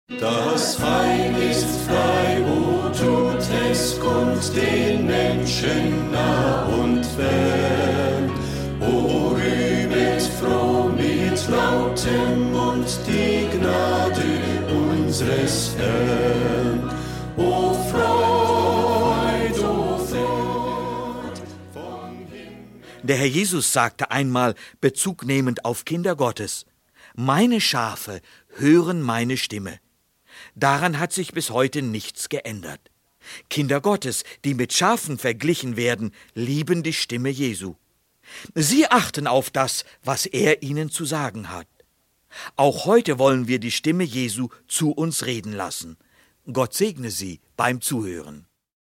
Das Heil ist frei, o tut es kund den Menschen nah und fern. O rühmet froh mit lautem Mund die Gnade unseres Herrn. O Freud vom Himmel. Der Herr Jesus sagte einmal, Bezug nehmend auf Kinder Gottes: Meine Schafe hören meine Stimme. Daran hat sich bis heute nichts geändert. Kinder Gottes, die mit Schafen verglichen werden, lieben die Stimme Jesu. Sie achten auf das, was er ihnen zu sagen hat. Auch heute wollen wir die Stimme Jesu zu uns reden lassen. Gott segne Sie beim Zuhören.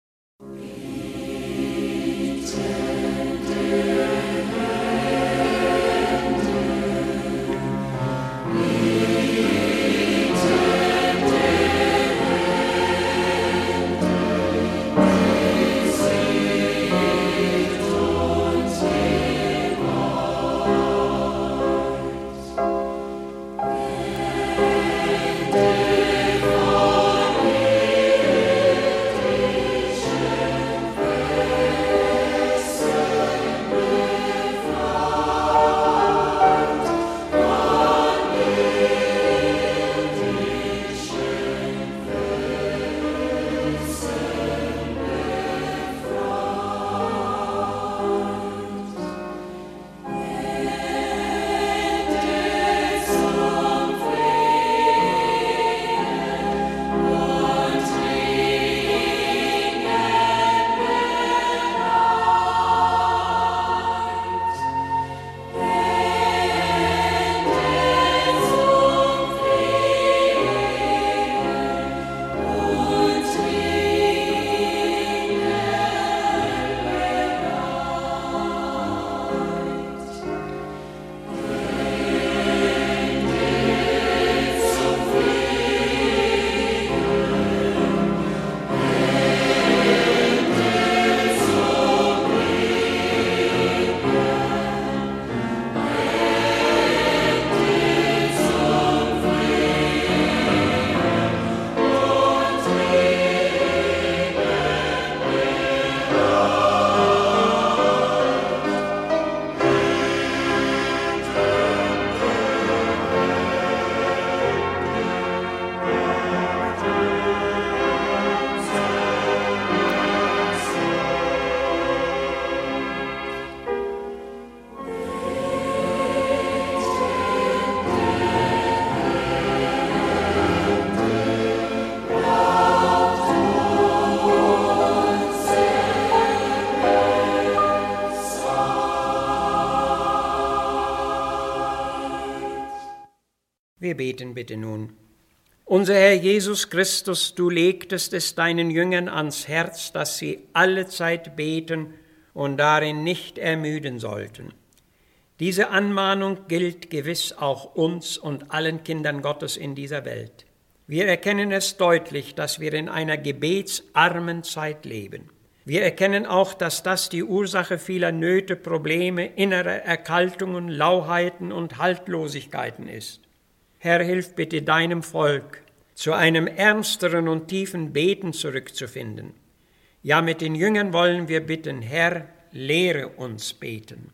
Wir beten bitte nun. Unser Herr Jesus Christus, du legtest es deinen Jüngern ans Herz, dass sie allezeit beten und darin nicht ermüden sollten. Diese Anmahnung gilt gewiss auch uns und allen Kindern Gottes in dieser Welt. Wir erkennen es deutlich, dass wir in einer gebetsarmen Zeit leben. Wir erkennen auch, dass das die Ursache vieler Nöte, Probleme, innerer Erkaltungen, Lauheiten und Haltlosigkeiten ist. Herr, hilf bitte deinem Volk, zu einem ernsteren und tiefen Beten zurückzufinden. Ja, mit den Jüngern wollen wir bitten, Herr, lehre uns beten.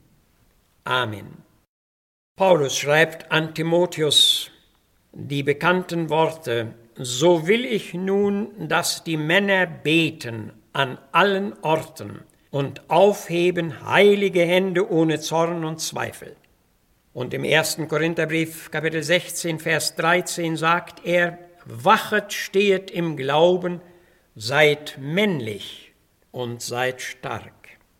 Amen. Paulus schreibt an Timotheus die bekannten Worte: So will ich nun, dass die Männer beten an allen Orten und aufheben heilige Hände ohne Zorn und Zweifel. Und im 1. Korintherbrief, Kapitel 16, Vers 13 sagt er: Wachet, stehet im Glauben, seid männlich und seid stark.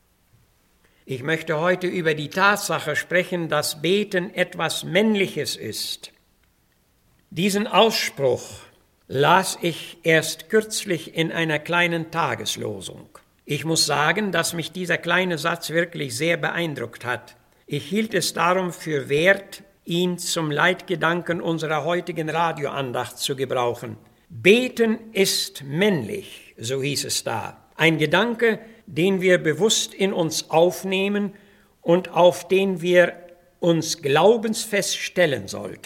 Ich möchte heute über die Tatsache sprechen, dass Beten etwas Männliches ist. Diesen Ausspruch las ich erst kürzlich in einer kleinen Tageslosung. Ich muss sagen, dass mich dieser kleine Satz wirklich sehr beeindruckt hat. Ich hielt es darum für wert, ihn zum Leitgedanken unserer heutigen Radioandacht zu gebrauchen. Beten ist männlich, so hieß es da. Ein Gedanke, den wir bewusst in uns aufnehmen und auf den wir uns glaubensfest stellen sollten.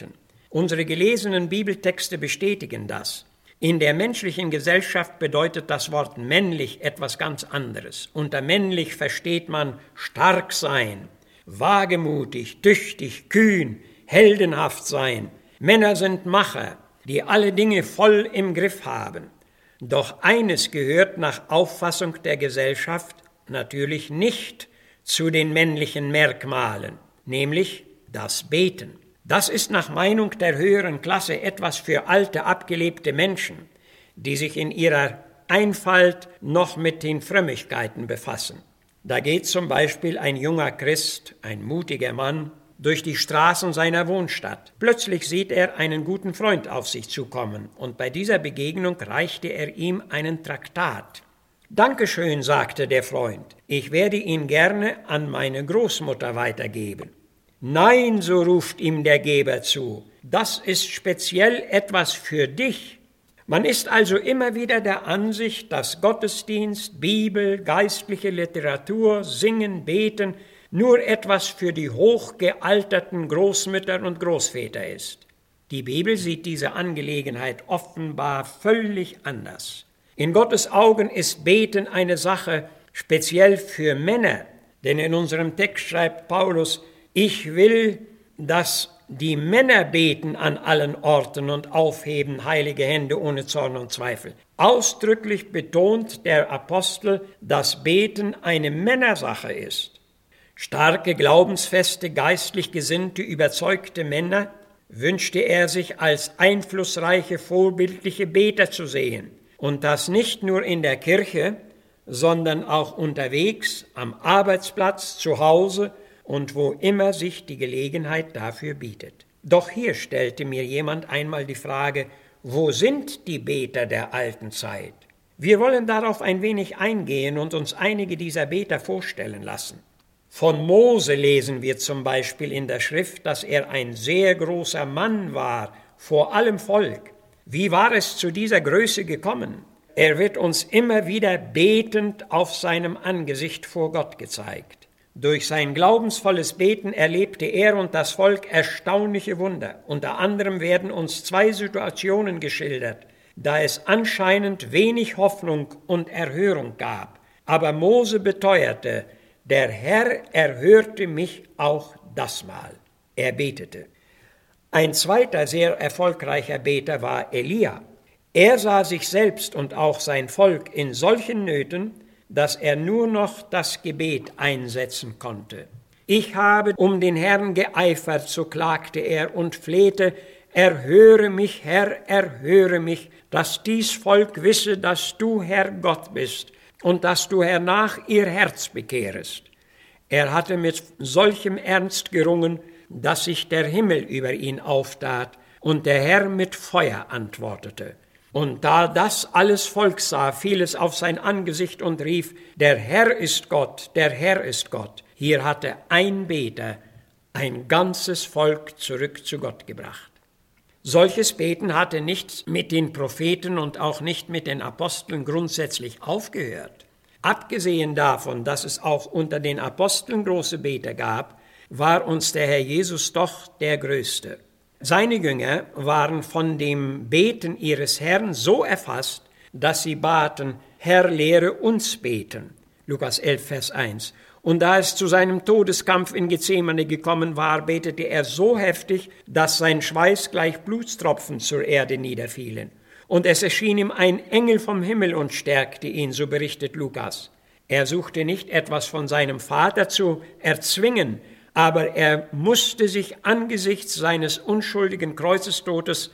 Unsere gelesenen Bibeltexte bestätigen das. In der menschlichen Gesellschaft bedeutet das Wort männlich etwas ganz anderes. Unter männlich versteht man stark sein, wagemutig, tüchtig, kühn, heldenhaft sein. Männer sind Macher, die alle Dinge voll im Griff haben. Doch eines gehört nach Auffassung der Gesellschaft natürlich nicht zu den männlichen Merkmalen, nämlich das Beten. Das ist nach Meinung der höheren Klasse etwas für alte, abgelebte Menschen, die sich in ihrer Einfalt noch mit den Frömmigkeiten befassen. Da geht zum Beispiel ein junger Christ, ein mutiger Mann, durch die Straßen seiner Wohnstadt. Plötzlich sieht er einen guten Freund auf sich zukommen, und bei dieser Begegnung reichte er ihm einen Traktat. »Dankeschön«, sagte der Freund, »ich werde ihn gerne an meine Großmutter weitergeben.« »Nein«, so ruft ihm der Geber zu, »das ist speziell etwas für dich.« Man ist also immer wieder der Ansicht, dass Gottesdienst, Bibel, geistliche Literatur, Singen, Beten nur etwas für die hochgealterten Großmütter und Großväter ist. Die Bibel sieht diese Angelegenheit offenbar völlig anders. In Gottes Augen ist Beten eine Sache speziell für Männer, denn in unserem Text schreibt Paulus, ich will, dass die Männer beten an allen Orten und aufheben heilige Hände ohne Zorn und Zweifel. Ausdrücklich betont der Apostel, dass Beten eine Männersache ist. Starke, glaubensfeste, geistlich gesinnte, überzeugte Männer wünschte er sich als einflussreiche, vorbildliche Beter zu sehen. Und das nicht nur in der Kirche, sondern auch unterwegs, am Arbeitsplatz, zu Hause und wo immer sich die Gelegenheit dafür bietet. Doch hier stellte mir jemand einmal die Frage, wo sind die Beter der alten Zeit? Wir wollen darauf ein wenig eingehen und uns einige dieser Beter vorstellen lassen. Von Mose lesen wir zum Beispiel in der Schrift, dass er ein sehr großer Mann war, vor allem Volk. Wie war es zu dieser Größe gekommen? Er wird uns immer wieder betend auf seinem Angesicht vor Gott gezeigt. Durch sein glaubensvolles Beten erlebte er und das Volk erstaunliche Wunder. Unter anderem werden uns 2 Situationen geschildert, da es anscheinend wenig Hoffnung und Erhörung gab. Aber Mose beteuerte, der Herr erhörte mich auch das Mal. Er betete. Ein zweiter sehr erfolgreicher Beter war Elia. Er sah sich selbst und auch sein Volk in solchen Nöten, dass er nur noch das Gebet einsetzen konnte. Ich habe um den Herrn geeifert, so klagte er und flehte, erhöre mich, Herr, erhöre mich, dass dies Volk wisse, dass du, Herr, Gott bist und dass du hernach ihr Herz bekehrest. Er hatte mit solchem Ernst gerungen, dass sich der Himmel über ihn auftat und der Herr mit Feuer antwortete. Und da das alles Volk sah, fiel es auf sein Angesicht und rief, der Herr ist Gott, der Herr ist Gott. Hier hatte ein Beter ein ganzes Volk zurück zu Gott gebracht. Solches Beten hatte nicht mit den Propheten und auch nicht mit den Aposteln grundsätzlich aufgehört. Abgesehen davon, dass es auch unter den Aposteln große Beter gab, war uns der Herr Jesus doch der Größte. Seine Jünger waren von dem Beten ihres Herrn so erfasst, dass sie baten, Herr, lehre uns beten. Lukas 11, Vers 1. Und da es zu seinem Todeskampf in Gethsemane gekommen war, betete er so heftig, dass sein Schweiß gleich Blutstropfen zur Erde niederfielen. Und es erschien ihm ein Engel vom Himmel und stärkte ihn, so berichtet Lukas. Er suchte nicht etwas von seinem Vater zu erzwingen, aber er musste sich angesichts seines unschuldigen Kreuzestodes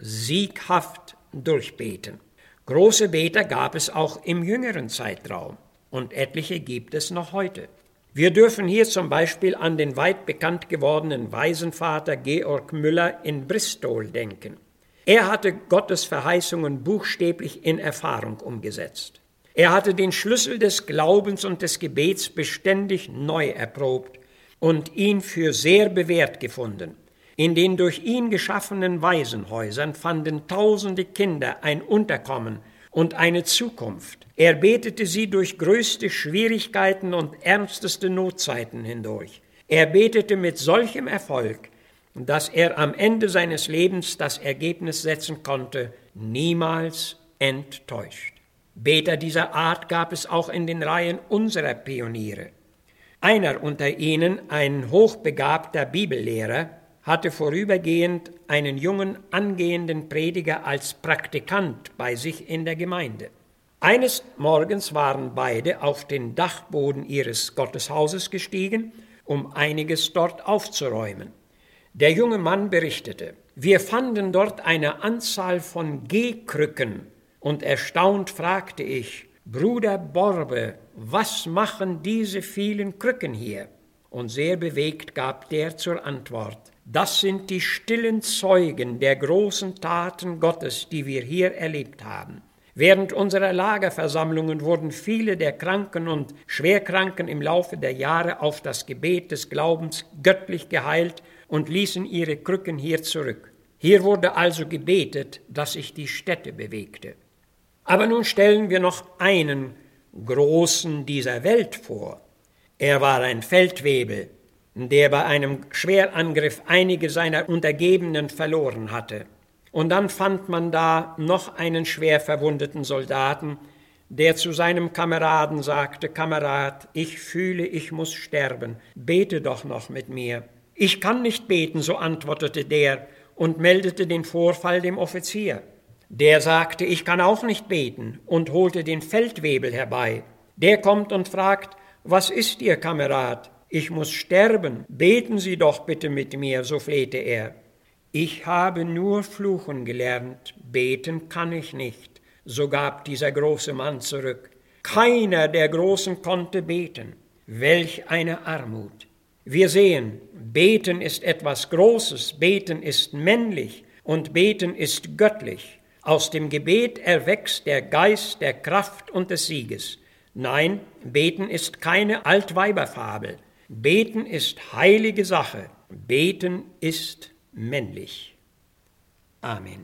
sieghaft durchbeten. Große Beter gab es auch im jüngeren Zeitraum und etliche gibt es noch heute. Wir dürfen hier zum Beispiel an den weit bekannt gewordenen Waisenvater Georg Müller in Bristol denken. Er hatte Gottes Verheißungen buchstäblich in Erfahrung umgesetzt. Er hatte den Schlüssel des Glaubens und des Gebets beständig neu erprobt und ihn für sehr bewährt gefunden. In den durch ihn geschaffenen Waisenhäusern fanden tausende Kinder ein Unterkommen und eine Zukunft. Er betete sie durch größte Schwierigkeiten und ernsteste Notzeiten hindurch. Er betete mit solchem Erfolg, dass er am Ende seines Lebens das Ergebnis setzen konnte: niemals enttäuscht. Beter dieser Art gab es auch in den Reihen unserer Pioniere. Einer unter ihnen, ein hochbegabter Bibellehrer, hatte vorübergehend einen jungen, angehenden Prediger als Praktikant bei sich in der Gemeinde. Eines Morgens waren beide auf den Dachboden ihres Gotteshauses gestiegen, um einiges dort aufzuräumen. Der junge Mann berichtete: Wir fanden dort eine Anzahl von Gehkrücken, und erstaunt fragte ich: Bruder Borbe, was machen diese vielen Krücken hier? Und sehr bewegt gab der zur Antwort: Das sind die stillen Zeugen der großen Taten Gottes, die wir hier erlebt haben. Während unserer Lagerversammlungen wurden viele der Kranken und Schwerkranken im Laufe der Jahre auf das Gebet des Glaubens göttlich geheilt und ließen ihre Krücken hier zurück. Hier wurde also gebetet, dass sich die Stätte bewegte. Aber nun stellen wir noch einen Großen dieser Welt vor. Er war ein Feldwebel, der bei einem Schwerangriff einige seiner Untergebenen verloren hatte. Und dann fand man da noch einen schwer verwundeten Soldaten, der zu seinem Kameraden sagte: Kamerad, ich fühle, ich muss sterben, bete doch noch mit mir. Ich kann nicht beten, so antwortete der und meldete den Vorfall dem Offizier. Der sagte: Ich kann auch nicht beten, und holte den Feldwebel herbei. Der kommt und fragt: Was ist Ihr, Kamerad? Ich muss sterben, beten Sie doch bitte mit mir, so flehte er. Ich habe nur fluchen gelernt, beten kann ich nicht, so gab dieser große Mann zurück. Keiner der Großen konnte beten. Welch eine Armut! Wir sehen, beten ist etwas Großes, beten ist männlich und beten ist göttlich. Aus dem Gebet erwächst der Geist der Kraft und des Sieges. Nein, beten ist keine Altweiberfabel. Beten ist heilige Sache. Beten ist männlich. Amen.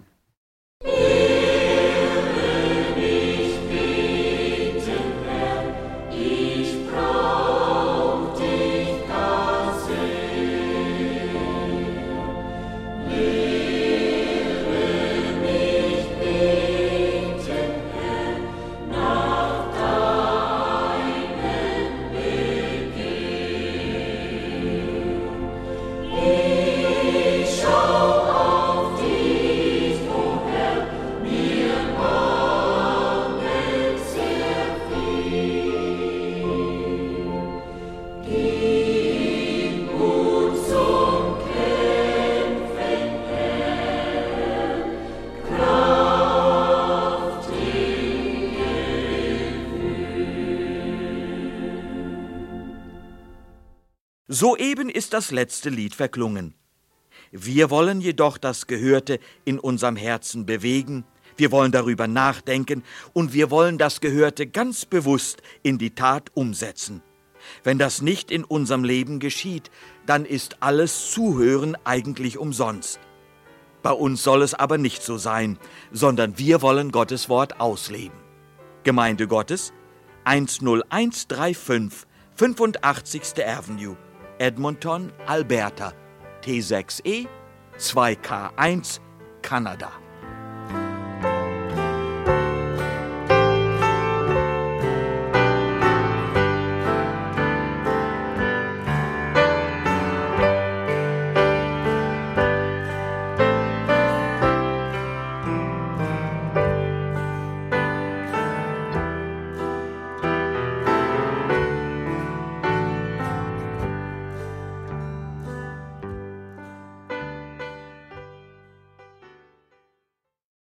Soeben ist das letzte Lied verklungen. Wir wollen jedoch das Gehörte in unserem Herzen bewegen, wir wollen darüber nachdenken und wir wollen das Gehörte ganz bewusst in die Tat umsetzen. Wenn das nicht in unserem Leben geschieht, dann ist alles Zuhören eigentlich umsonst. Bei uns soll es aber nicht so sein, sondern wir wollen Gottes Wort ausleben. Gemeinde Gottes, 10135, 85. Avenue, Edmonton, Alberta, T6E, 2K1, Kanada.